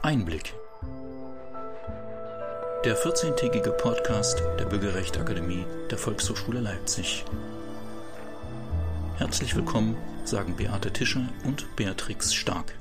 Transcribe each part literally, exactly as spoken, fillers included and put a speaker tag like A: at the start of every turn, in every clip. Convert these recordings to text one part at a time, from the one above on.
A: Einblick. Der vierzehntägige Podcast der Bürgerrechtsakademie der Volkshochschule Leipzig. Herzlich willkommen, sagen Beate Tischer und Beatrix Stark.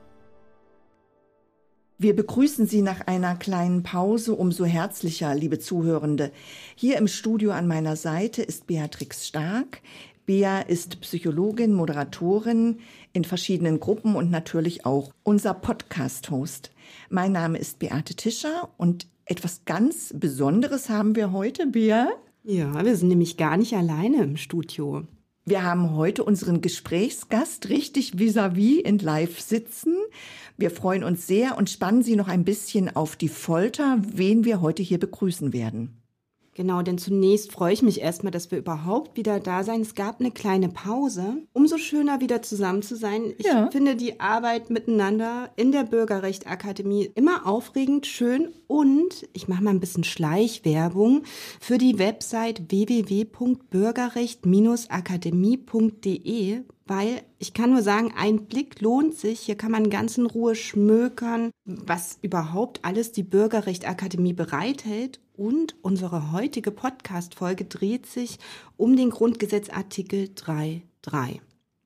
B: Wir begrüßen Sie nach einer kleinen Pause umso herzlicher, liebe Zuhörende. Hier im Studio an meiner Seite ist Beatrix Stark. Bea ist Psychologin, Moderatorin in verschiedenen Gruppen und natürlich auch unser Podcast-Host. Mein Name ist Beate Tischer und etwas ganz Besonderes haben wir heute, Bea.
C: Ja, wir sind nämlich gar nicht alleine im Studio.
B: Wir haben heute unseren Gesprächsgast richtig vis-à-vis in Live sitzen. Wir freuen uns sehr und spannen Sie noch ein bisschen auf die Folter, wen wir heute hier begrüßen werden.
C: Genau, denn zunächst freue ich mich erstmal, dass wir überhaupt wieder da sein. Es gab eine kleine Pause. Umso schöner, wieder zusammen zu sein. Ich ja. finde die Arbeit miteinander in der Bürgerrechtsakademie immer aufregend, schön und ich mache mal ein bisschen Schleichwerbung für die Website w w w punkt bürgerrecht Bindestrich akademie punkt d e, weil ich kann nur sagen, ein Blick lohnt sich. Hier kann man ganz in Ruhe schmökern, was überhaupt alles die Bürgerrechtsakademie bereithält. Und unsere heutige Podcast-Folge dreht sich um den Grundgesetzartikel drei Punkt drei.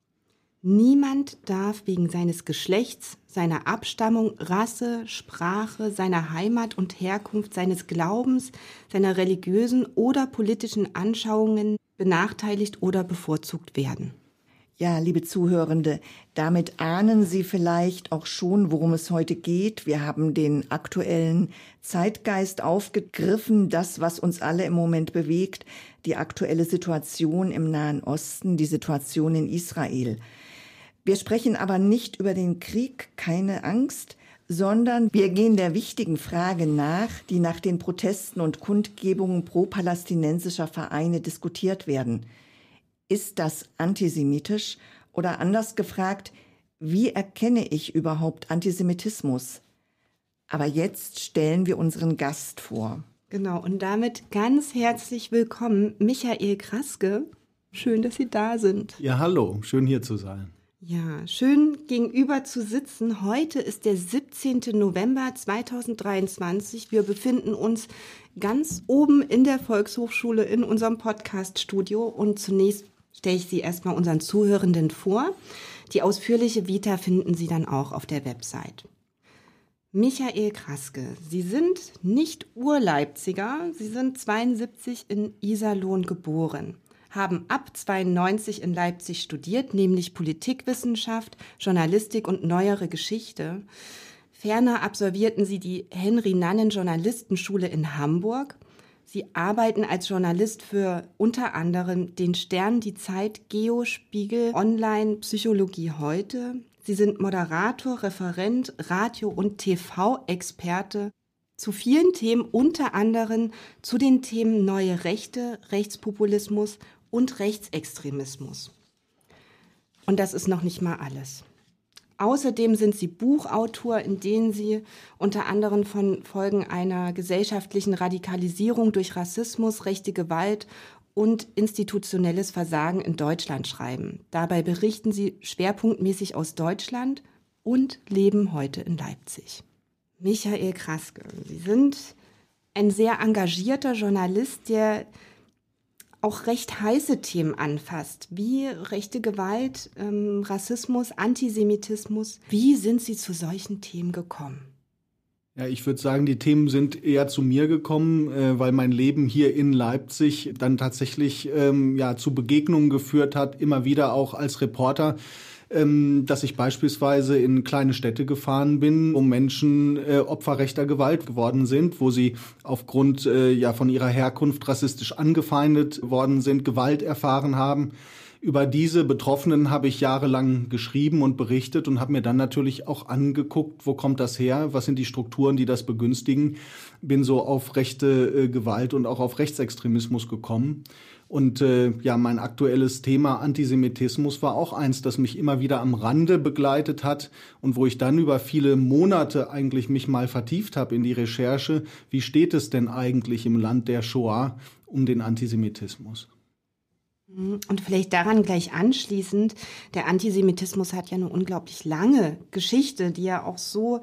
C: Niemand darf wegen seines Geschlechts, seiner Abstammung, Rasse, Sprache, seiner Heimat und Herkunft, seines Glaubens, seiner religiösen oder politischen Anschauungen benachteiligt oder bevorzugt werden.
B: Ja, liebe Zuhörende, damit ahnen Sie vielleicht auch schon, worum es heute geht. Wir haben den aktuellen Zeitgeist aufgegriffen, das, was uns alle im Moment bewegt, die aktuelle Situation im Nahen Osten, die Situation in Israel. Wir sprechen aber nicht über den Krieg, keine Angst, sondern wir gehen der wichtigen Frage nach, die nach den Protesten und Kundgebungen pro-palästinensischer Vereine diskutiert werden. Ist das antisemitisch? Oder anders gefragt, wie erkenne ich überhaupt Antisemitismus? Aber jetzt stellen wir unseren Gast vor.
C: Genau, und damit ganz herzlich willkommen, Michael Kraske. Schön, dass Sie da sind.
D: Ja, hallo, schön hier zu sein.
C: Ja, schön gegenüber zu sitzen. Heute ist der siebzehnten November zweitausenddreiundzwanzig. Wir befinden uns ganz oben in der Volkshochschule in unserem Podcast-Studio und zunächst stelle ich Sie erstmal unseren Zuhörenden vor. Die ausführliche Vita finden Sie dann auch auf der Website. Michael Kraske, Sie sind nicht Ur-Leipziger, Sie sind zweiundsiebzig in Iserlohn geboren, haben ab zweiundneunzig in Leipzig studiert, nämlich Politikwissenschaft, Journalistik und Neuere Geschichte. Ferner absolvierten Sie die Henry-Nannen-Journalistenschule in Hamburg. Sie arbeiten als Journalist für unter anderem den Stern, die Zeit, Geo, Spiegel, Online, Psychologie heute. Sie sind Moderator, Referent, Radio- und T V-Experte zu vielen Themen, unter anderem zu den Themen neue Rechte, Rechtspopulismus und Rechtsextremismus. Und das ist noch nicht mal alles. Außerdem sind Sie Buchautor, in denen Sie unter anderem von Folgen einer gesellschaftlichen Radikalisierung durch Rassismus, rechte Gewalt und institutionelles Versagen in Deutschland schreiben. Dabei berichten Sie schwerpunktmäßig aus Deutschland und leben heute in Leipzig. Michael Kraske, Sie sind ein sehr engagierter Journalist, der auch recht heiße Themen anfasst, wie rechte Gewalt, ähm, Rassismus, Antisemitismus. Wie sind Sie zu solchen Themen gekommen?
D: Ja, ich würde sagen, die Themen sind eher zu mir gekommen, äh, weil mein Leben hier in Leipzig dann tatsächlich ähm, ja zu Begegnungen geführt hat, immer wieder auch als Reporter, ähm, dass ich beispielsweise in kleine Städte gefahren bin, wo Menschen äh, Opfer rechter Gewalt geworden sind, wo sie aufgrund äh, ja von ihrer Herkunft rassistisch angefeindet worden sind, Gewalt erfahren haben. Über diese Betroffenen habe ich jahrelang geschrieben und berichtet und habe mir dann natürlich auch angeguckt, wo kommt das her, was sind die Strukturen, die das begünstigen. Bin so auf rechte äh, Gewalt und auch auf Rechtsextremismus gekommen. Und äh, ja, mein aktuelles Thema Antisemitismus war auch eins, das mich immer wieder am Rande begleitet hat und wo ich dann über viele Monate eigentlich mich mal vertieft habe in die Recherche, wie steht es denn eigentlich im Land der Shoah um den Antisemitismus?
C: Und vielleicht daran gleich anschließend, der Antisemitismus hat ja eine unglaublich lange Geschichte, die ja auch so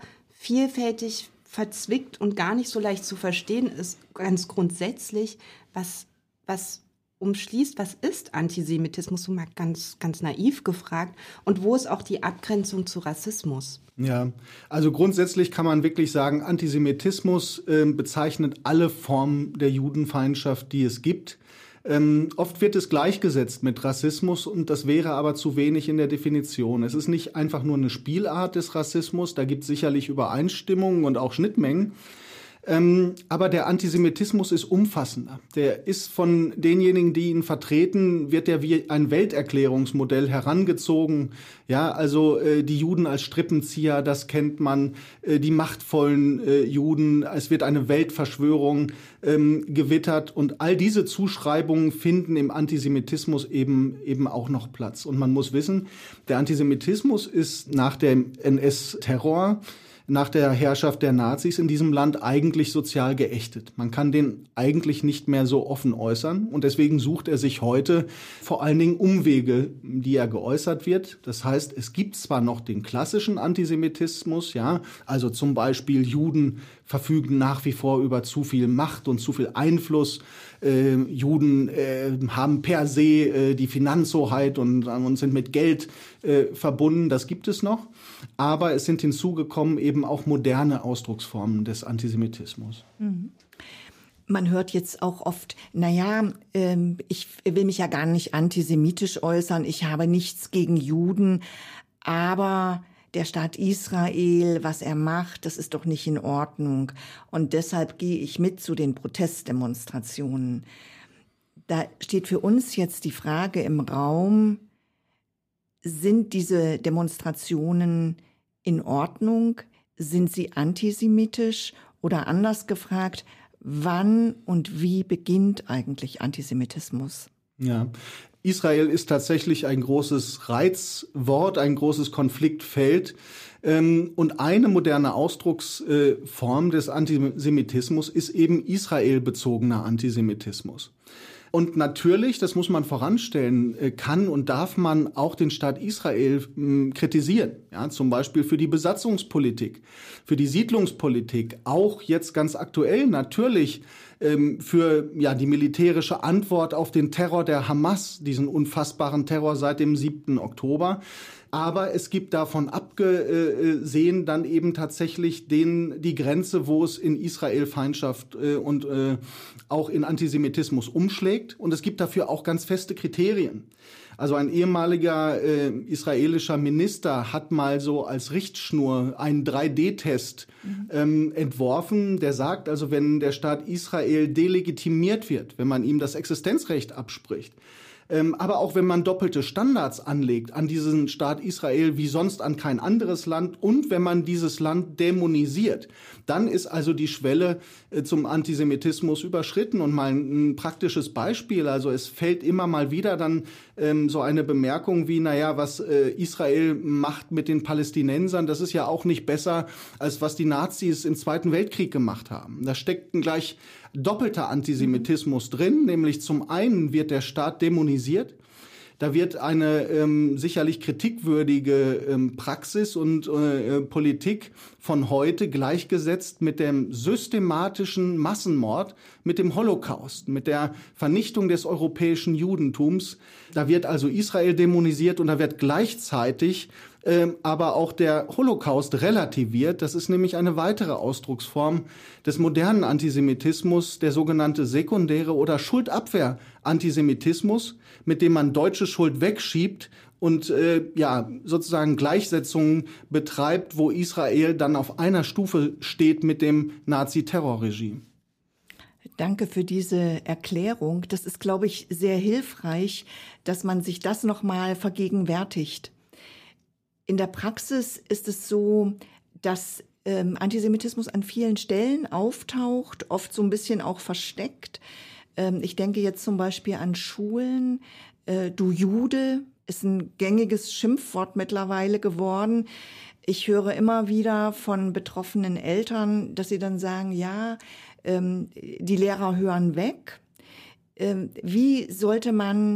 C: vielfältig verzwickt und gar nicht so leicht zu verstehen ist, ganz grundsätzlich, was, was umschließt, was ist Antisemitismus, so mal ganz, ganz naiv gefragt, und wo ist auch die Abgrenzung zu Rassismus?
D: Ja, also grundsätzlich kann man wirklich sagen, Antisemitismus äh, bezeichnet alle Formen der Judenfeindschaft, die es gibt. Ähm, oft wird es gleichgesetzt mit Rassismus und das wäre aber zu wenig in der Definition. Es ist nicht einfach nur eine Spielart des Rassismus, da gibt es sicherlich Übereinstimmungen und auch Schnittmengen. Ähm, aber der Antisemitismus ist umfassender. Der ist von denjenigen, die ihn vertreten, wird er wie ein Welterklärungsmodell herangezogen. Ja, also äh, die Juden als Strippenzieher, das kennt man, äh, die machtvollen äh, Juden. Es wird eine Weltverschwörung ähm, gewittert und all diese Zuschreibungen finden im Antisemitismus eben eben auch noch Platz. Und man muss wissen, der Antisemitismus ist nach dem N S-Terror, nach der Herrschaft der Nazis in diesem Land eigentlich sozial geächtet. Man kann den eigentlich nicht mehr so offen äußern und deswegen sucht er sich heute vor allen Dingen Umwege, die er geäußert wird. Das heißt, es gibt zwar noch den klassischen Antisemitismus, ja, also zum Beispiel Juden verfügen nach wie vor über zu viel Macht und zu viel Einfluss. Äh, Juden äh, haben per se äh, die Finanzhoheit und, und sind mit Geld äh, verbunden. Das gibt es noch. Aber es sind hinzugekommen eben auch moderne Ausdrucksformen des Antisemitismus.
B: Mhm. Man hört jetzt auch oft, naja, ähm, ich will mich ja gar nicht antisemitisch äußern, ich habe nichts gegen Juden, aber der Staat Israel, was er macht, das ist doch nicht in Ordnung. Und deshalb gehe ich mit zu den Protestdemonstrationen. Da steht für uns jetzt die Frage im Raum, sind diese Demonstrationen in Ordnung? Sind sie antisemitisch? Oder anders gefragt, wann und wie beginnt eigentlich Antisemitismus?
D: Ja, Israel ist tatsächlich ein großes Reizwort, ein großes Konfliktfeld. Und eine moderne Ausdrucksform des Antisemitismus ist eben israelbezogener Antisemitismus. Und natürlich, das muss man voranstellen, kann und darf man auch den Staat Israel mh, kritisieren. Ja, zum Beispiel für die Besatzungspolitik, für die Siedlungspolitik, auch jetzt ganz aktuell natürlich ähm, für ja die militärische Antwort auf den Terror der Hamas, diesen unfassbaren Terror seit dem siebten Oktober. Aber es gibt davon abgesehen dann eben tatsächlich den, die Grenze, wo es in Israel Feindschaft äh, und äh, auch in Antisemitismus umschlägt. Und es gibt dafür auch ganz feste Kriterien. Also ein ehemaliger äh, israelischer Minister hat mal so als Richtschnur einen drei D Test mhm. ähm, entworfen, der sagt, also wenn der Staat Israel delegitimiert wird, wenn man ihm das Existenzrecht abspricht, Ähm, aber auch wenn man doppelte Standards anlegt an diesen Staat Israel wie sonst an kein anderes Land und wenn man dieses Land dämonisiert, dann ist also die Schwelle äh, zum Antisemitismus überschritten. Und mal ein, ein praktisches Beispiel, also es fällt immer mal wieder dann ähm, so eine Bemerkung wie, naja, was äh, Israel macht mit den Palästinensern, das ist ja auch nicht besser, als was die Nazis im Zweiten Weltkrieg gemacht haben. Da steckt gleich doppelter Antisemitismus drin, nämlich zum einen wird der Staat dämonisiert, da wird eine ähm, sicherlich kritikwürdige ähm, Praxis und äh, Politik von heute gleichgesetzt mit dem systematischen Massenmord, mit dem Holocaust, mit der Vernichtung des europäischen Judentums. Da wird also Israel dämonisiert und da wird gleichzeitig Ähm, aber auch der Holocaust relativiert. Das ist nämlich eine weitere Ausdrucksform des modernen Antisemitismus, der sogenannte sekundäre oder Schuldabwehr-Antisemitismus, mit dem man deutsche Schuld wegschiebt und äh, ja sozusagen Gleichsetzungen betreibt, wo Israel dann auf einer Stufe steht mit dem Nazi-Terrorregime.
B: Danke für diese Erklärung. Das ist, glaube ich, sehr hilfreich, dass man sich das nochmal vergegenwärtigt. In der Praxis ist es so, dass ähm, Antisemitismus an vielen Stellen auftaucht, oft so ein bisschen auch versteckt. Ähm, ich denke jetzt zum Beispiel an Schulen. Äh, du Jude ist ein gängiges Schimpfwort mittlerweile geworden. Ich höre immer wieder von betroffenen Eltern, dass sie dann sagen, ja, ähm, die Lehrer hören weg. Ähm, wie sollte man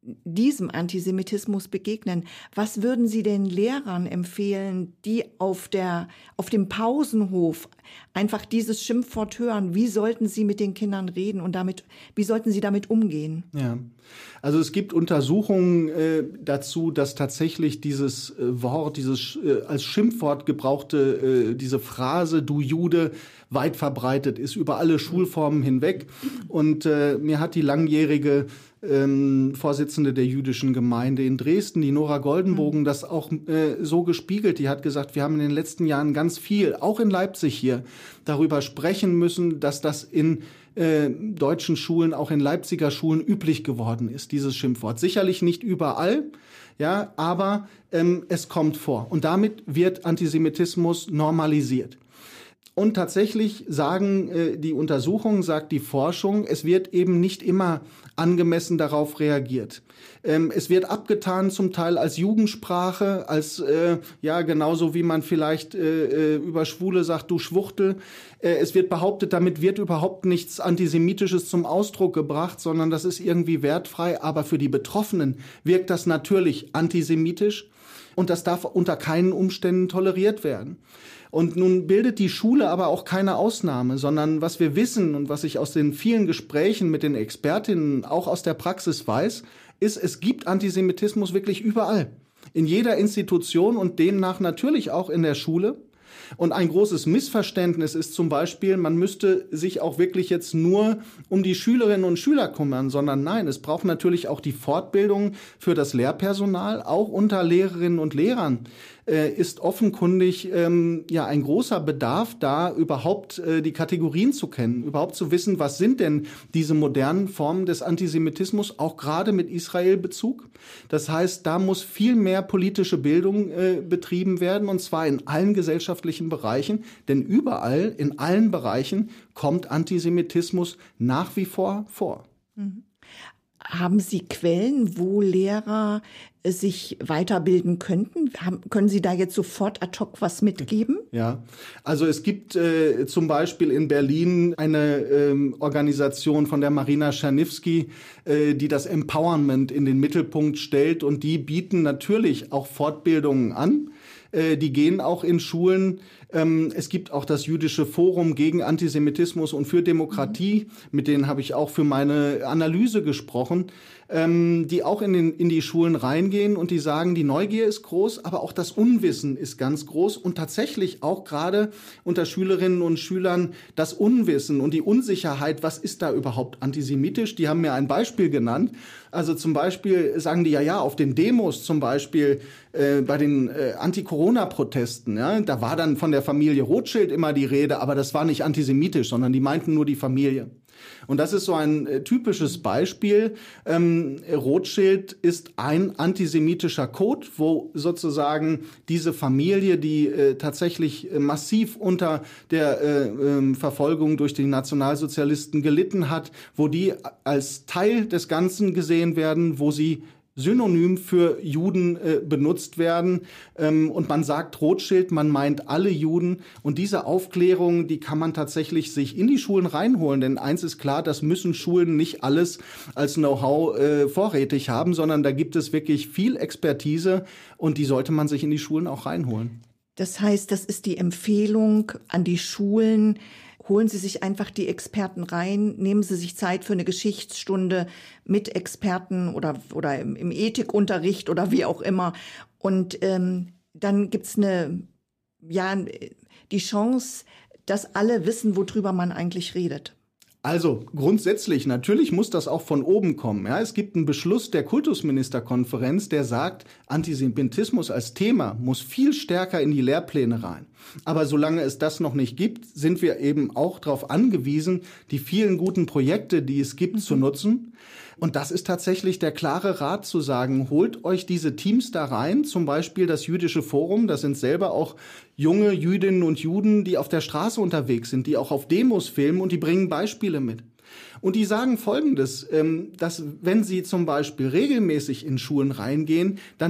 B: diesem Antisemitismus begegnen. Was würden Sie den Lehrern empfehlen, die auf der, auf dem Pausenhof einfach dieses Schimpfwort hören? Wie sollten sie mit den Kindern reden und damit, wie sollten sie damit umgehen?
D: Ja, also es gibt Untersuchungen äh, dazu, dass tatsächlich dieses äh, Wort, dieses äh, als Schimpfwort gebrauchte, äh, diese Phrase, du Jude, weit verbreitet ist, über alle Schulformen hinweg. Und äh, mir hat die langjährige ähm, Vorsitzende der jüdischen Gemeinde in Dresden, die Nora Goldenbogen, das auch äh, so gespiegelt. Die hat gesagt, wir haben in den letzten Jahren ganz viel, auch in Leipzig hier, darüber sprechen müssen, dass das in äh, deutschen Schulen, auch in Leipziger Schulen üblich geworden ist, dieses Schimpfwort. Sicherlich nicht überall, ja, aber ähm, es kommt vor. Und damit wird Antisemitismus normalisiert. Und tatsächlich sagen äh, die Untersuchungen, sagt die Forschung, es wird eben nicht immer angemessen darauf reagiert. Ähm, es wird abgetan zum Teil als Jugendsprache, als, äh, ja, genauso wie man vielleicht äh, über Schwule sagt, du Schwuchtel. Äh, es wird behauptet, damit wird überhaupt nichts Antisemitisches zum Ausdruck gebracht, sondern das ist irgendwie wertfrei. Aber für die Betroffenen wirkt das natürlich antisemitisch und das darf unter keinen Umständen toleriert werden. Und nun bildet die Schule aber auch keine Ausnahme, sondern was wir wissen und was ich aus den vielen Gesprächen mit den Expertinnen auch aus der Praxis weiß, ist, es gibt Antisemitismus wirklich überall. In jeder Institution und demnach natürlich auch in der Schule. Und ein großes Missverständnis ist zum Beispiel, man müsste sich auch wirklich jetzt nur um die Schülerinnen und Schüler kümmern, sondern nein, es braucht natürlich auch die Fortbildung für das Lehrpersonal, auch unter Lehrerinnen und Lehrern. Äh, ist offenkundig ähm, ja ein großer Bedarf, da überhaupt äh, die Kategorien zu kennen, überhaupt zu wissen, was sind denn diese modernen Formen des Antisemitismus, auch gerade mit Israel-Bezug. Das heißt, da muss viel mehr politische Bildung äh, betrieben werden, und zwar in allen gesellschaftlichen Bereichen, denn überall, in allen Bereichen kommt Antisemitismus nach wie vor vor.
B: Mhm. Haben Sie Quellen, wo Lehrer sich weiterbilden könnten? Haben, können Sie da jetzt sofort ad hoc was mitgeben?
D: Ja, also es gibt äh, zum Beispiel in Berlin eine ähm, Organisation von der Marina Czerniewski, äh, die das Empowerment in den Mittelpunkt stellt, und die bieten natürlich auch Fortbildungen an. Äh, die gehen auch in Schulen. Ähm, es gibt auch das Jüdische Forum gegen Antisemitismus und für Demokratie, mhm. mit denen habe ich auch für meine Analyse gesprochen, ähm, die auch in, den, in die Schulen reingehen und die sagen, die Neugier ist groß, aber auch das Unwissen ist ganz groß, und tatsächlich auch gerade unter Schülerinnen und Schülern das Unwissen und die Unsicherheit, was ist da überhaupt antisemitisch? Die haben mir ein Beispiel genannt. Also zum Beispiel sagen die, ja, ja, auf den Demos zum Beispiel, äh, bei den äh, Anti-Corona-Protesten, ja, da war dann von der Familie Rothschild immer die Rede, aber das war nicht antisemitisch, sondern die meinten nur die Familie. Und das ist so ein äh, typisches Beispiel. Ähm, Rothschild ist ein antisemitischer Code, wo sozusagen diese Familie, die äh, tatsächlich äh, massiv unter der äh, äh, Verfolgung durch die Nationalsozialisten gelitten hat, wo die als Teil des Ganzen gesehen werden, wo sie synonym für Juden äh, benutzt werden. Ähm, und man sagt Rothschild, man meint alle Juden. Und diese Aufklärung, die kann man tatsächlich sich in die Schulen reinholen. Denn eins ist klar, das müssen Schulen nicht alles als Know-how äh, vorrätig haben, sondern da gibt es wirklich viel Expertise, und die sollte man sich in die Schulen auch reinholen.
B: Das heißt, das ist die Empfehlung an die Schulen. Holen Sie sich einfach die Experten rein, nehmen Sie sich Zeit für eine Geschichtsstunde mit Experten oder, oder im, im Ethikunterricht oder wie auch immer. Und ähm, dann gibt's eine, ja, die Chance, dass alle wissen, worüber man eigentlich redet.
D: Also grundsätzlich, natürlich muss das auch von oben kommen. Ja, es gibt einen Beschluss der Kultusministerkonferenz, der sagt, Antisemitismus als Thema muss viel stärker in die Lehrpläne rein. Aber solange es das noch nicht gibt, sind wir eben auch darauf angewiesen, die vielen guten Projekte, die es gibt, mhm. zu nutzen. Und das ist tatsächlich der klare Rat zu sagen, holt euch diese Teams da rein, zum Beispiel das Jüdische Forum, das sind selber auch junge Jüdinnen und Juden, die auf der Straße unterwegs sind, die auch auf Demos filmen, und die bringen Beispiele mit. Und die sagen Folgendes, dass wenn sie zum Beispiel regelmäßig in Schulen reingehen, dann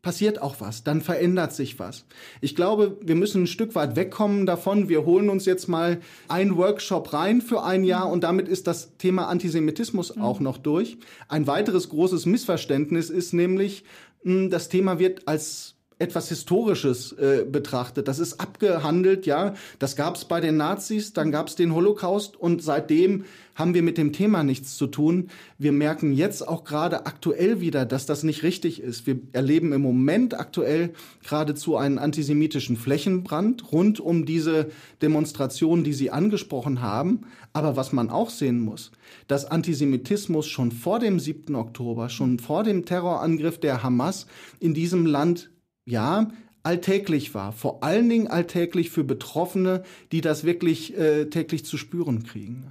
D: passiert auch was, dann verändert sich was. Ich glaube, wir müssen ein Stück weit wegkommen davon, wir holen uns jetzt mal einen Workshop rein für ein Jahr und damit ist das Thema Antisemitismus mhm. auch noch durch. Ein weiteres großes Missverständnis ist nämlich, das Thema wird als etwas Historisches äh, betrachtet. Das ist abgehandelt, ja. Das gab es bei den Nazis, dann gab es den Holocaust und seitdem haben wir mit dem Thema nichts zu tun. Wir merken jetzt auch gerade aktuell wieder, dass das nicht richtig ist. Wir erleben im Moment aktuell geradezu einen antisemitischen Flächenbrand rund um diese Demonstration, die Sie angesprochen haben. Aber was man auch sehen muss, dass Antisemitismus schon vor dem siebten Oktober, schon vor dem Terrorangriff der Hamas in diesem Land ja, alltäglich war. Vor allen Dingen alltäglich für Betroffene, die das wirklich äh, täglich zu spüren kriegen.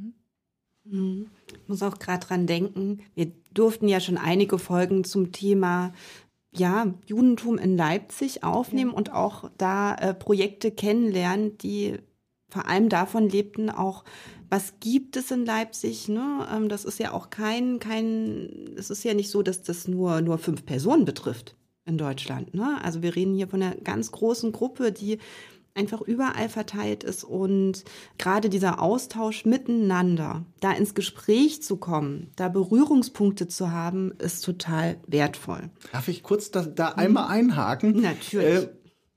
C: Mhm. Ich muss auch gerade dran denken, wir durften ja schon einige Folgen zum Thema ja, Judentum in Leipzig aufnehmen ja. und auch da äh, Projekte kennenlernen, die vor allem davon lebten, auch was gibt es in Leipzig, ne? Ähm, das ist ja auch kein, kein, es ist ja nicht so, dass das nur, nur fünf Personen betrifft in Deutschland, ne? Also wir reden hier von einer ganz großen Gruppe, die einfach überall verteilt ist und gerade dieser Austausch miteinander, da ins Gespräch zu kommen, da Berührungspunkte zu haben, ist total wertvoll.
D: Darf ich kurz da, da einmal einhaken?
C: Natürlich.
D: Äh,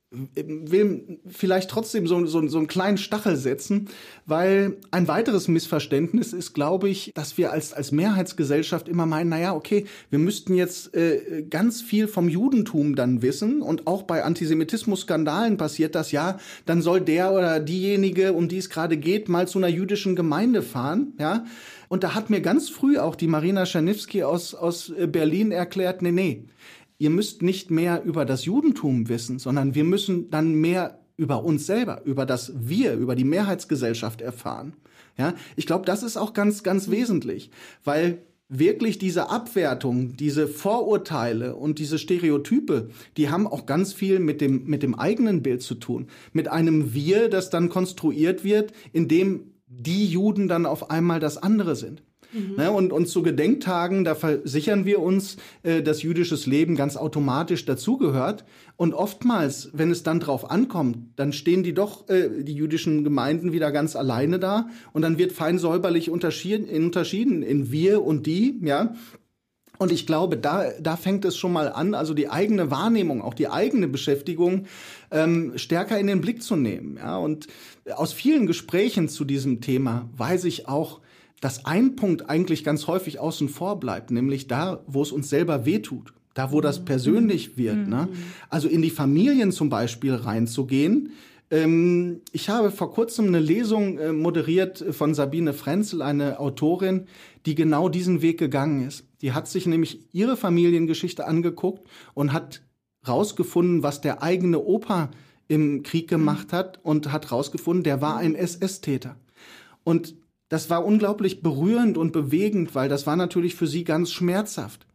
D: will vielleicht trotzdem so, so, so einen kleinen Stachel setzen, weil ein weiteres Missverständnis ist, glaube ich, dass wir als, als Mehrheitsgesellschaft immer meinen, naja, okay, wir müssten jetzt äh, ganz viel vom Judentum dann wissen und auch bei Antisemitismus-Skandalen passiert das, ja, dann soll der oder diejenige, um die es gerade geht, mal zu einer jüdischen Gemeinde fahren, ja. Und da hat mir ganz früh auch die Marina Czerniewski aus, aus Berlin erklärt, nee, nee, ihr müsst nicht mehr über das Judentum wissen, sondern wir müssen dann mehr über uns selber, über das Wir, über die Mehrheitsgesellschaft erfahren. Ja, ich glaube, das ist auch ganz, ganz wesentlich, weil wirklich diese Abwertung, diese Vorurteile und diese Stereotype, die haben auch ganz viel mit dem, mit dem eigenen Bild zu tun. Mit einem Wir, das dann konstruiert wird, in dem die Juden dann auf einmal das andere sind. Mhm. Ne, und, und zu Gedenktagen, da versichern wir uns, äh, dass jüdisches Leben ganz automatisch dazugehört. Und oftmals, wenn es dann drauf ankommt, dann stehen die doch, äh, die jüdischen Gemeinden wieder ganz alleine da. Und dann wird fein säuberlich unterschieden, unterschieden in wir und die, ja. Und ich glaube, da, da fängt es schon mal an, also die eigene Wahrnehmung, auch die eigene Beschäftigung ähm, stärker in den Blick zu nehmen. Ja. Und aus vielen Gesprächen zu diesem Thema weiß ich auch, dass ein Punkt eigentlich ganz häufig außen vor bleibt, nämlich da, wo es uns selber wehtut, da, wo das persönlich wird. Mhm. Ne? Also in die Familien zum Beispiel reinzugehen. Ähm, ich habe vor kurzem eine Lesung äh, moderiert von Sabine Frenzel, eine Autorin, die genau diesen Weg gegangen ist. Die hat sich nämlich ihre Familiengeschichte angeguckt und hat rausgefunden, was der eigene Opa im Krieg gemacht hat und hat rausgefunden, der war ein S S-Täter. Und das war unglaublich berührend und bewegend, weil das war natürlich für sie ganz schmerzhaft.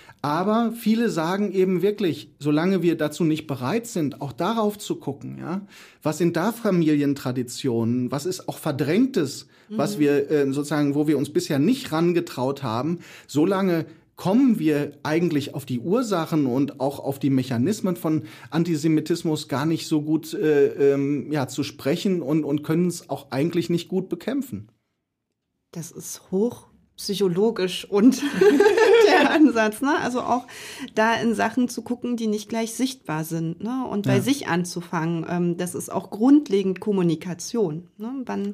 D: Aber viele sagen eben wirklich, solange wir dazu nicht bereit sind, auch darauf zu gucken, ja, was sind da Familientraditionen, was ist auch Verdrängtes, mhm. was wir äh, sozusagen, wo wir uns bisher nicht rangetraut haben, solange kommen wir eigentlich auf die Ursachen und auch auf die Mechanismen von Antisemitismus gar nicht so gut äh, ähm, ja, zu sprechen und, und können es auch eigentlich nicht gut bekämpfen.
C: Das ist hochpsychologisch und der Ansatz, ne? Also auch da in Sachen zu gucken, die nicht gleich sichtbar sind, ne? Und bei ja. sich anzufangen. Ähm, das ist auch grundlegend Kommunikation. Ne? Wann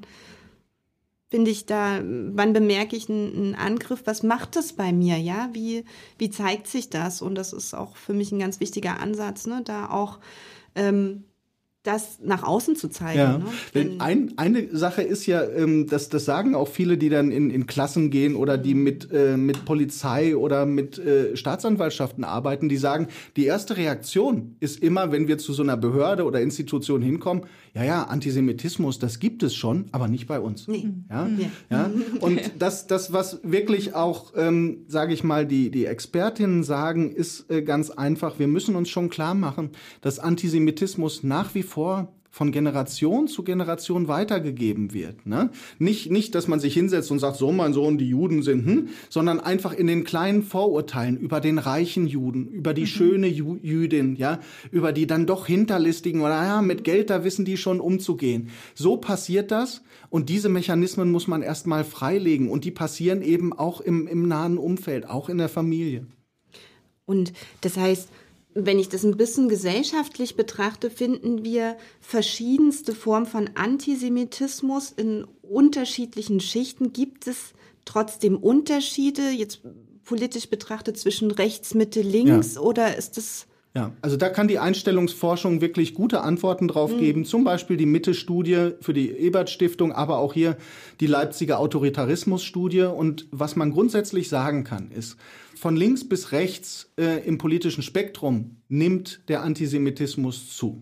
C: finde ich da, wann bemerke ich einen, einen Angriff? Was macht das bei mir? Ja, wie wie zeigt sich das? Und das ist auch für mich ein ganz wichtiger Ansatz, ne? Da auch ähm, das nach außen zu zeigen.
D: Ja.
C: Ne?
D: Denn ein, eine Sache ist ja, ähm, das, das sagen auch viele, die dann in, in Klassen gehen oder die mit, äh, mit Polizei oder mit äh, Staatsanwaltschaften arbeiten, die sagen, die erste Reaktion ist immer, wenn wir zu so einer Behörde oder Institution hinkommen, ja, ja, Antisemitismus, das gibt es schon, aber nicht bei uns. Nee. Ja? Ja. Ja? Und das, das, was wirklich auch, ähm, sage ich mal, die, die Expertinnen sagen, ist äh, ganz einfach, wir müssen uns schon klar machen, dass Antisemitismus nach wie vor vor von Generation zu Generation weitergegeben wird. Ne? Nicht, nicht, dass man sich hinsetzt und sagt, so mein Sohn, die Juden sind, hm, sondern einfach in den kleinen Vorurteilen über den reichen Juden, über die mhm. schöne Ju- Jüdin, ja, über die dann doch hinterlistigen oder ja, mit Geld, da wissen die schon umzugehen. So passiert das und diese Mechanismen muss man erstmal freilegen und die passieren eben auch im, im nahen Umfeld, auch in der Familie.
C: Und das heißt, wenn ich das ein bisschen gesellschaftlich betrachte, finden wir verschiedenste Formen von Antisemitismus in unterschiedlichen Schichten. Gibt es trotzdem Unterschiede, jetzt politisch betrachtet, zwischen rechts, Mitte, links, ja. oder ist das...
D: Ja, also da kann die Einstellungsforschung wirklich gute Antworten drauf mhm. geben. Zum Beispiel die Mitte-Studie für die Ebert-Stiftung, aber auch hier die Leipziger Autoritarismus-Studie. Und was man grundsätzlich sagen kann, ist, von links bis rechts äh, im politischen Spektrum nimmt der Antisemitismus zu.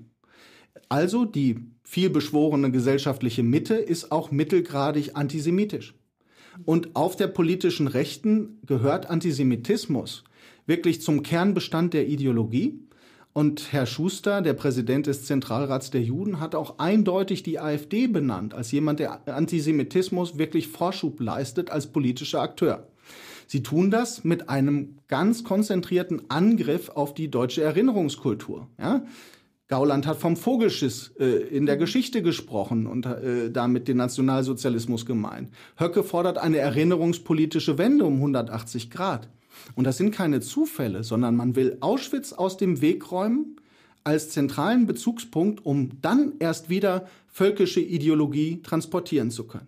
D: Also die vielbeschworene gesellschaftliche Mitte ist auch mittelgradig antisemitisch. Und auf der politischen Rechten gehört Antisemitismus wirklich zum Kernbestand der Ideologie. Und Herr Schuster, der Präsident des Zentralrats der Juden, hat auch eindeutig die AfD benannt als jemand, der Antisemitismus wirklich Vorschub leistet als politischer Akteur. Sie tun das mit einem ganz konzentrierten Angriff auf die deutsche Erinnerungskultur. Ja? Gauland hat vom Vogelschiss äh, in der Geschichte gesprochen und äh, damit den Nationalsozialismus gemeint. Höcke fordert eine erinnerungspolitische Wende um hundertachtzig Grad. Und das sind keine Zufälle, sondern man will Auschwitz aus dem Weg räumen als zentralen Bezugspunkt, um dann erst wieder völkische Ideologie transportieren zu können.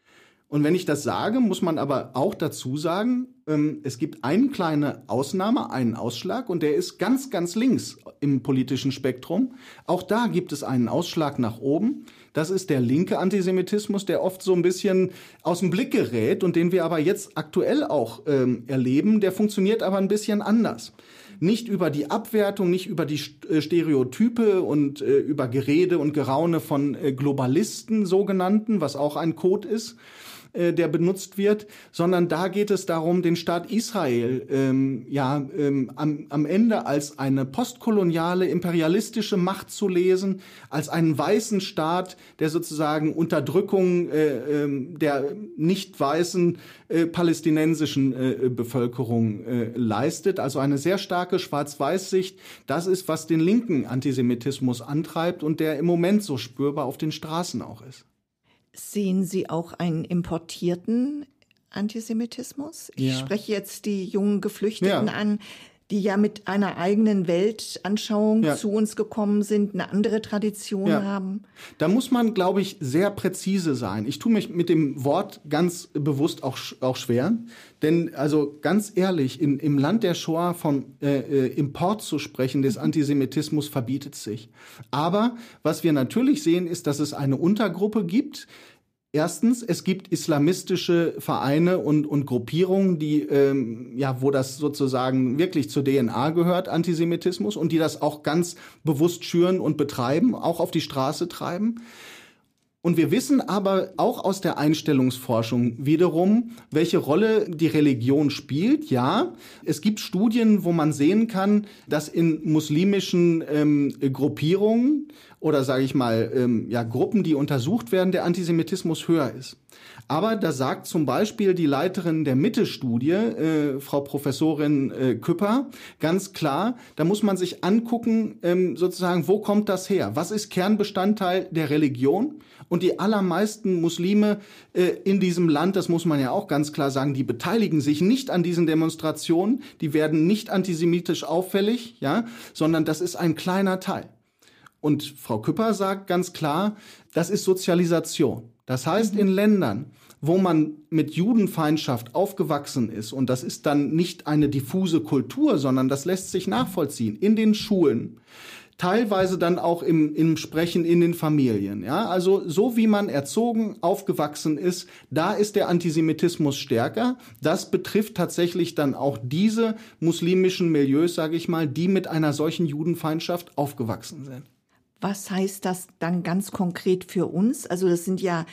D: Und wenn ich das sage, muss man aber auch dazu sagen, ähm, es gibt eine kleine Ausnahme, einen Ausschlag, und der ist ganz, ganz links im politischen Spektrum. Auch da gibt es einen Ausschlag nach oben. Das ist der linke Antisemitismus, der oft so ein bisschen aus dem Blick gerät und den wir aber jetzt aktuell auch ähm, erleben. Der funktioniert aber ein bisschen anders. Nicht über die Abwertung, nicht über die Stereotype und äh, über Gerede und Geraune von äh, Globalisten, sogenannten, was auch ein Code ist, der benutzt wird, sondern da geht es darum, den Staat Israel ähm, ja ähm, am, am Ende als eine postkoloniale imperialistische Macht zu lesen, als einen weißen Staat, der sozusagen Unterdrückung äh, äh, der nicht weißen äh, palästinensischen äh, Bevölkerung äh, leistet, also eine sehr starke Schwarz-Weiß-Sicht. Das ist, was den linken Antisemitismus antreibt und der im Moment so spürbar auf den Straßen auch ist.
B: Sehen Sie auch einen importierten Antisemitismus? Ich ja. spreche jetzt die jungen Geflüchteten ja. an, die ja mit einer eigenen Weltanschauung ja. zu uns gekommen sind, eine andere Tradition ja. haben.
D: Da muss man, glaube ich, sehr präzise sein. Ich tue mich mit dem Wort ganz bewusst auch, auch schwer. Denn, also ganz ehrlich, in, im Land der Shoah von äh, Import zu sprechen des Antisemitismus verbietet sich. Aber was wir natürlich sehen, ist, dass es eine Untergruppe gibt. Erstens, es gibt islamistische Vereine und, und Gruppierungen, die, ähm, ja, wo das sozusagen wirklich zur D N A gehört, Antisemitismus, und die das auch ganz bewusst schüren und betreiben, auch auf die Straße treiben. Und wir wissen aber auch aus der Einstellungsforschung wiederum, welche Rolle die Religion spielt. Ja, es gibt Studien, wo man sehen kann, dass in muslimischen ähm, Gruppierungen oder sage ich mal ähm, ja Gruppen, die untersucht werden, der Antisemitismus höher ist. Aber da sagt zum Beispiel die Leiterin der Mitte-Studie, äh, Frau Professorin äh, Küpper, ganz klar, da muss man sich angucken, ähm, sozusagen, wo kommt das her? Was ist Kernbestandteil der Religion? Und die allermeisten Muslime äh, in diesem Land, das muss man ja auch ganz klar sagen, die beteiligen sich nicht an diesen Demonstrationen, die werden nicht antisemitisch auffällig, ja, sondern das ist ein kleiner Teil. Und Frau Küpper sagt ganz klar, das ist Sozialisation. Das heißt, in Ländern, wo man mit Judenfeindschaft aufgewachsen ist, und das ist dann nicht eine diffuse Kultur, sondern das lässt sich nachvollziehen, in den Schulen, teilweise dann auch im, im Sprechen in den Familien. Ja? Also so wie man erzogen, aufgewachsen ist, da ist der Antisemitismus stärker. Das betrifft tatsächlich dann auch diese muslimischen Milieus, sage ich mal, die mit einer solchen Judenfeindschaft aufgewachsen sind.
B: Was heißt das dann ganz konkret für uns? Also das sind ja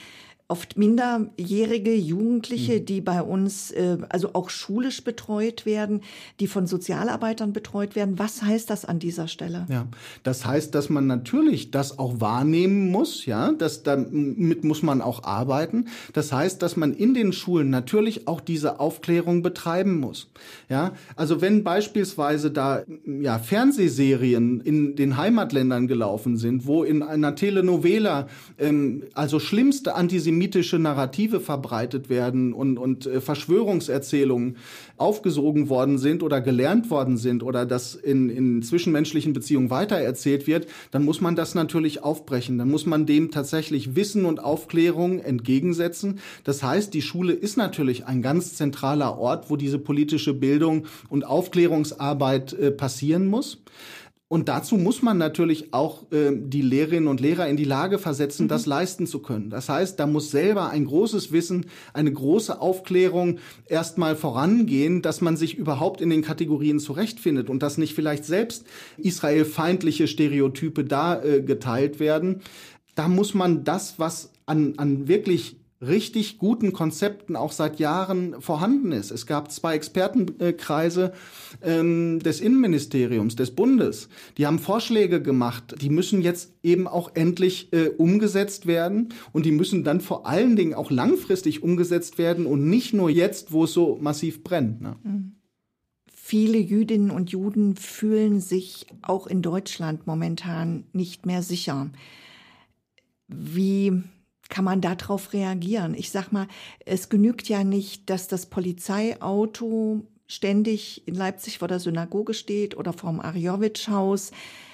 B: oft minderjährige Jugendliche,
D: Mhm.
B: die bei uns äh, also auch schulisch betreut werden, die von Sozialarbeitern betreut werden. Was heißt das an dieser Stelle?
D: Ja, das heißt, dass man natürlich das auch wahrnehmen muss, ja, das, damit muss man auch arbeiten. Das heißt, dass man in den Schulen natürlich auch diese Aufklärung betreiben muss. Ja, also wenn beispielsweise da ja Fernsehserien in den Heimatländern gelaufen sind, wo in einer Telenovela ähm, also schlimmste antisemitische Narrative verbreitet werden und, und äh, Verschwörungserzählungen aufgesogen worden sind oder gelernt worden sind oder das in, in zwischenmenschlichen Beziehungen weitererzählt wird, dann muss man das natürlich aufbrechen. Dann muss man dem tatsächlich Wissen und Aufklärung entgegensetzen. Das heißt, die Schule ist natürlich ein ganz zentraler Ort, wo diese politische Bildung und Aufklärungsarbeit äh, passieren muss. Und dazu muss man natürlich auch äh, die Lehrerinnen und Lehrer in die Lage versetzen, mhm. das leisten zu können. Das heißt, da muss selber ein großes Wissen, eine große Aufklärung erstmal vorangehen, dass man sich überhaupt in den Kategorien zurechtfindet und dass nicht vielleicht selbst israelfeindliche Stereotype da äh, geteilt werden. Da muss man das, was an, an wirklich richtig guten Konzepten auch seit Jahren vorhanden ist. Es gab zwei Expertenkreise ähm, des Innenministeriums, des Bundes. Die haben Vorschläge gemacht. Die müssen jetzt eben auch endlich äh, umgesetzt werden. Und die müssen dann vor allen Dingen auch langfristig umgesetzt werden und nicht nur jetzt, wo es so massiv brennt. Ne?
B: Mhm. Viele Jüdinnen und Juden fühlen sich auch in Deutschland momentan nicht mehr sicher. Wie kann man darauf reagieren? Ich sag mal, es genügt ja nicht, dass das Polizeiauto ständig in Leipzig vor der Synagoge steht oder vorm Arjowitsch-Haus.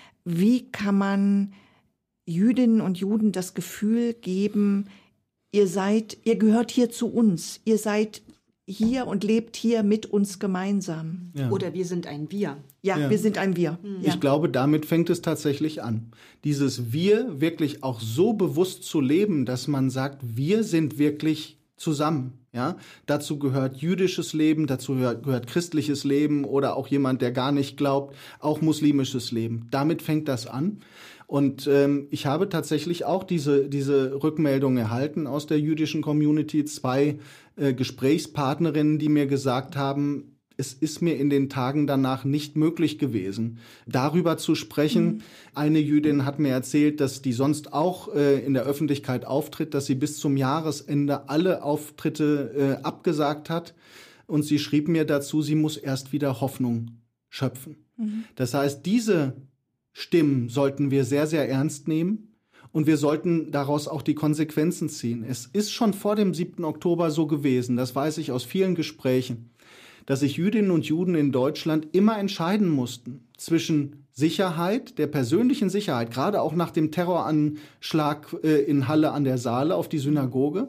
B: Wie kann man Jüdinnen und Juden das Gefühl geben, ihr seid, ihr gehört hier zu uns, ihr seid hier und lebt hier mit uns gemeinsam?
C: Ja. Oder wir sind ein Wir.
B: Ja, ja, wir sind ein Wir.
D: Ich ja. glaube, damit fängt es tatsächlich an. Dieses Wir wirklich auch so bewusst zu leben, dass man sagt, wir sind wirklich zusammen. Ja, dazu gehört jüdisches Leben, dazu gehört, gehört christliches Leben oder auch jemand, der gar nicht glaubt, auch muslimisches Leben. Damit fängt das an. Und ähm, ich habe tatsächlich auch diese, diese Rückmeldung erhalten aus der jüdischen Community. Zwei äh, Gesprächspartnerinnen, die mir gesagt haben, es ist mir in den Tagen danach nicht möglich gewesen, darüber zu sprechen. Mhm. Eine Jüdin hat mir erzählt, dass die sonst auch äh, in der Öffentlichkeit auftritt, dass sie bis zum Jahresende alle Auftritte äh, abgesagt hat. Und sie schrieb mir dazu, sie muss erst wieder Hoffnung schöpfen. Mhm. Das heißt, diese Stimmen sollten wir sehr, sehr ernst nehmen. Und wir sollten daraus auch die Konsequenzen ziehen. Es ist schon vor dem siebten Oktober so gewesen, das weiß ich aus vielen Gesprächen, dass sich Jüdinnen und Juden in Deutschland immer entscheiden mussten zwischen Sicherheit, der persönlichen Sicherheit, gerade auch nach dem Terroranschlag äh, in Halle an der Saale auf die Synagoge,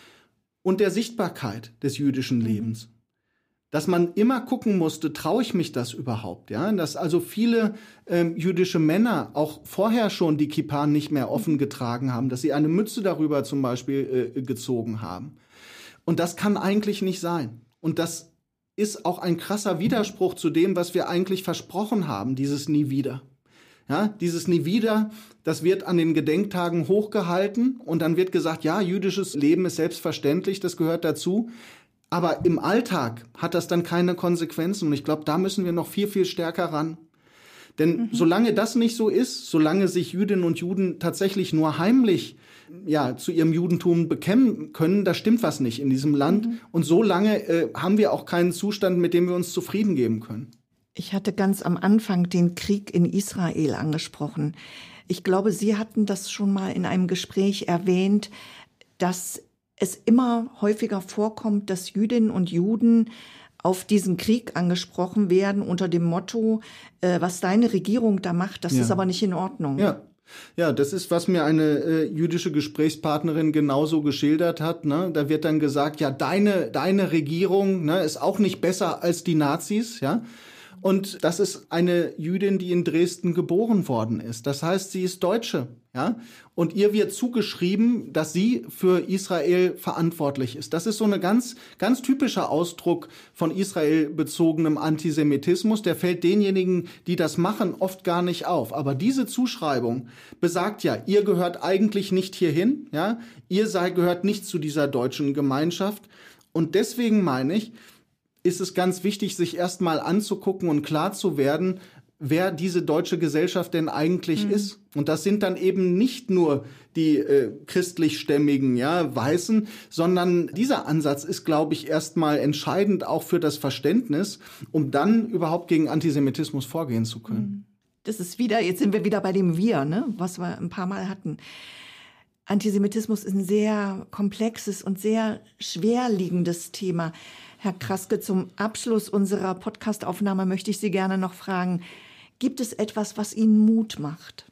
D: und der Sichtbarkeit des jüdischen Lebens. Dass man immer gucken musste, traue ich mich das überhaupt? Ja, dass also viele ähm, jüdische Männer auch vorher schon die Kippa nicht mehr offen getragen haben, dass sie eine Mütze darüber zum Beispiel äh, gezogen haben. Und das kann eigentlich nicht sein. Und das ist auch ein krasser Widerspruch zu dem, was wir eigentlich versprochen haben, dieses Nie wieder. Ja, dieses Nie wieder, das wird an den Gedenktagen hochgehalten und dann wird gesagt, ja, jüdisches Leben ist selbstverständlich, das gehört dazu. Aber im Alltag hat das dann keine Konsequenzen und ich glaube, da müssen wir noch viel, viel stärker ran. Denn mhm. solange das nicht so ist, solange sich Jüdinnen und Juden tatsächlich nur heimlich ja, zu ihrem Judentum bekennen können, da stimmt was nicht in diesem Land. Mhm. Und solange äh, haben wir auch keinen Zustand, mit dem wir uns zufrieden geben können.
B: Ich hatte ganz am Anfang den Krieg in Israel angesprochen. Ich glaube, Sie hatten das schon mal in einem Gespräch erwähnt, dass es immer häufiger vorkommt, dass Jüdinnen und Juden auf diesen Krieg angesprochen werden unter dem Motto, äh, was deine Regierung da macht, das ja. ist aber nicht in Ordnung.
D: Ja. Ja, das ist, was mir eine äh, jüdische Gesprächspartnerin genauso geschildert hat. Ne? Da wird dann gesagt, ja, deine, deine Regierung ne, ist auch nicht besser als die Nazis. Ja? Und das ist eine Jüdin, die in Dresden geboren worden ist. Das heißt, sie ist Deutsche. Ja? Und ihr wird zugeschrieben, dass sie für Israel verantwortlich ist. Das ist so ein ganz, ganz typischer Ausdruck von Israel bezogenem Antisemitismus. Der fällt denjenigen, die das machen, oft gar nicht auf. Aber diese Zuschreibung besagt ja, ihr gehört eigentlich nicht hierhin. Ja? Ihr seid, gehört nicht zu dieser deutschen Gemeinschaft. Und deswegen meine ich, ist es ganz wichtig, sich erstmal anzugucken und klar zu werden, wer diese deutsche Gesellschaft denn eigentlich mhm. ist. Und das sind dann eben nicht nur die äh, christlichstämmigen, ja, Weißen, sondern dieser Ansatz ist, glaube ich, erstmal entscheidend auch für das Verständnis, um dann überhaupt gegen Antisemitismus vorgehen zu können.
B: Das ist wieder, jetzt sind wir wieder bei dem Wir, ne, was wir ein paar Mal hatten. Antisemitismus ist ein sehr komplexes und sehr schwerliegendes Thema. Herr Kraske, zum Abschluss unserer Podcastaufnahme möchte ich Sie gerne noch fragen, gibt es etwas, was Ihnen Mut macht?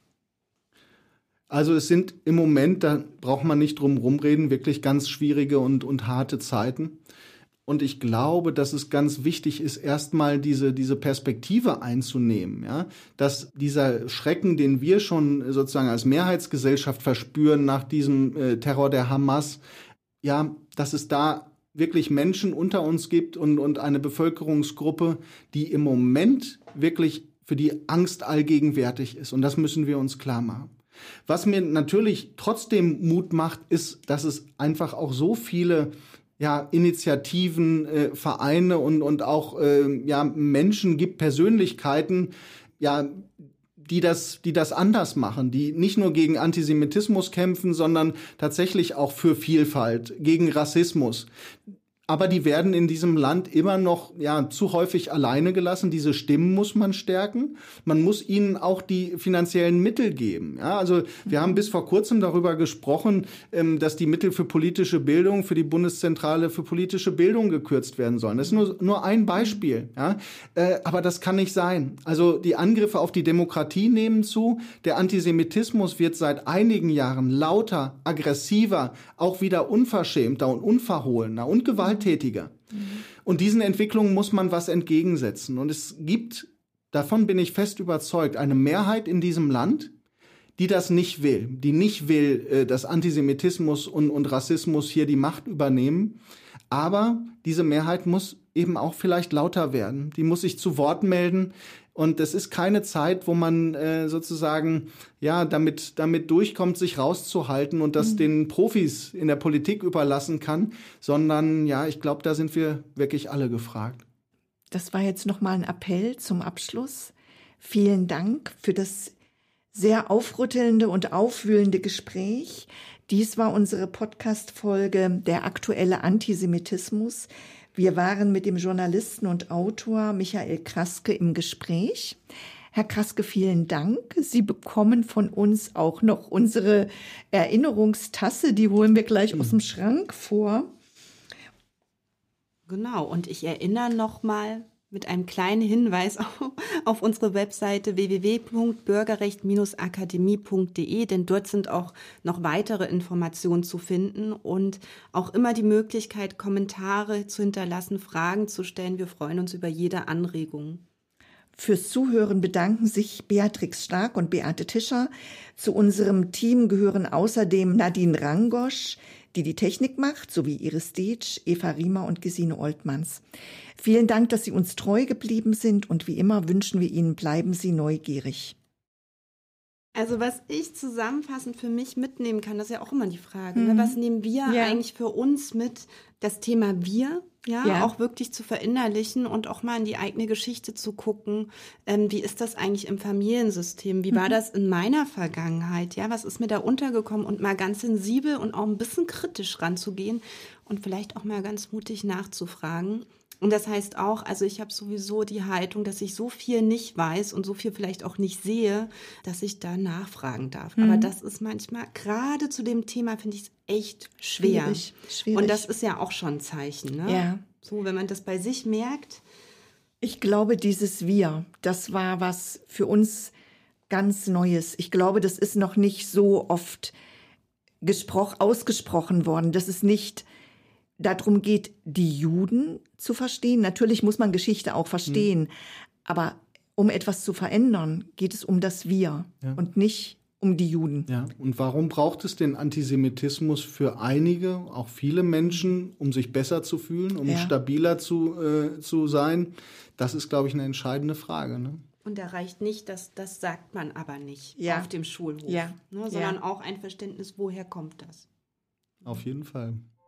D: Also es sind im Moment, da braucht man nicht drum rumreden, wirklich ganz schwierige und, und harte Zeiten. Und ich glaube, dass es ganz wichtig ist, erstmal diese, diese Perspektive einzunehmen, ja, dass dieser Schrecken, den wir schon sozusagen als Mehrheitsgesellschaft verspüren nach diesem äh, Terror der Hamas, ja, dass es da wirklich Menschen unter uns gibt und, und eine Bevölkerungsgruppe, die im Moment wirklich für die Angst allgegenwärtig ist. Und das müssen wir uns klar machen. Was mir natürlich trotzdem Mut macht, ist, dass es einfach auch so viele ja, Initiativen, äh, Vereine und, und auch äh, ja, Menschen gibt, Persönlichkeiten, ja, die das, die das anders machen, die nicht nur gegen Antisemitismus kämpfen, sondern tatsächlich auch für Vielfalt, gegen Rassismus. Aber die werden in diesem Land immer noch ja zu häufig alleine gelassen. Diese Stimmen muss man stärken. Man muss ihnen auch die finanziellen Mittel geben. Ja, also wir haben bis vor kurzem darüber gesprochen, ähm, dass die Mittel für politische Bildung, für die Bundeszentrale für politische Bildung gekürzt werden sollen. Das ist nur, nur ein Beispiel. Ja, äh, aber das kann nicht sein. Also die Angriffe auf die Demokratie nehmen zu. Der Antisemitismus wird seit einigen Jahren lauter, aggressiver, auch wieder unverschämter und unverhohlener und gewalttätiger. Tätiger. Mhm. Und diesen Entwicklungen muss man was entgegensetzen. Und es gibt, davon bin ich fest überzeugt, eine Mehrheit in diesem Land, die das nicht will, die nicht will, dass Antisemitismus und, und Rassismus hier die Macht übernehmen. Aber diese Mehrheit muss eben auch vielleicht lauter werden. Die muss sich zu Wort melden. Und es ist keine Zeit, wo man äh, sozusagen ja damit damit durchkommt, sich rauszuhalten und das mhm. den Profis in der Politik überlassen kann, sondern ja, ich glaube, da sind wir wirklich alle gefragt.
B: Das war jetzt noch mal ein Appell zum Abschluss. Vielen Dank für das sehr aufrüttelnde und aufwühlende Gespräch. Dies war unsere Podcast-Folge Der aktuelle Antisemitismus. Wir waren mit dem Journalisten und Autor Michael Kraske im Gespräch. Herr Kraske, vielen Dank. Sie bekommen von uns auch noch unsere Erinnerungstasse. Die holen wir gleich mhm. aus dem Schrank vor.
C: Genau, und ich erinnere noch mal mit einem kleinen Hinweis auf, auf unsere Webseite w w w punkt bürgerrecht Bindestrich akademie punkt d e, denn dort sind auch noch weitere Informationen zu finden und auch immer die Möglichkeit, Kommentare zu hinterlassen, Fragen zu stellen. Wir freuen uns über jede Anregung.
B: Fürs Zuhören bedanken sich Beatrix Stark und Beate Tischer. Zu unserem Team gehören außerdem Nadine Rangosch, die die Technik macht, sowie Iris Dietsch, Eva Riemer und Gesine Oltmanns. Vielen Dank, dass Sie uns treu geblieben sind und wie immer wünschen wir Ihnen, bleiben Sie neugierig.
C: Also was ich zusammenfassend für mich mitnehmen kann, das ist ja auch immer die Frage, mhm. ne? Was nehmen wir ja. eigentlich für uns mit, das Thema Wir, ja, ja, auch wirklich zu verinnerlichen und auch mal in die eigene Geschichte zu gucken, ähm, wie ist das eigentlich im Familiensystem, wie war mhm. das in meiner Vergangenheit, ja, was ist mir da untergekommen und mal ganz sensibel und auch ein bisschen kritisch ranzugehen und vielleicht auch mal ganz mutig nachzufragen. Und das heißt auch, also ich habe sowieso die Haltung, dass ich so viel nicht weiß und so viel vielleicht auch nicht sehe, dass ich da nachfragen darf. Mhm. Aber das ist manchmal, gerade zu dem Thema, finde ich es echt schwer.
B: Schwierig, schwierig.
C: Und das ist ja auch schon ein Zeichen, ne?
B: Ja.
C: So, wenn man das bei sich merkt.
B: Ich glaube, dieses Wir, das war was für uns ganz Neues. Ich glaube, das ist noch nicht so oft gesprochen, ausgesprochen worden. Das ist nicht darum geht, die Juden zu verstehen. Natürlich muss man Geschichte auch verstehen. Mhm. Aber um etwas zu verändern, geht es um das Wir ja. und nicht um die Juden.
D: Ja. Und warum braucht es den Antisemitismus für einige, auch viele Menschen, um sich besser zu fühlen, um ja. stabiler zu, äh, zu sein? Das ist, glaube ich, eine entscheidende Frage. Ne?
C: Und da reicht nicht, dass das sagt man aber nicht
B: ja.
C: auf dem Schulhof,
B: ja.
C: ne, sondern ja. auch ein Verständnis, woher kommt das?
D: Auf jeden Fall.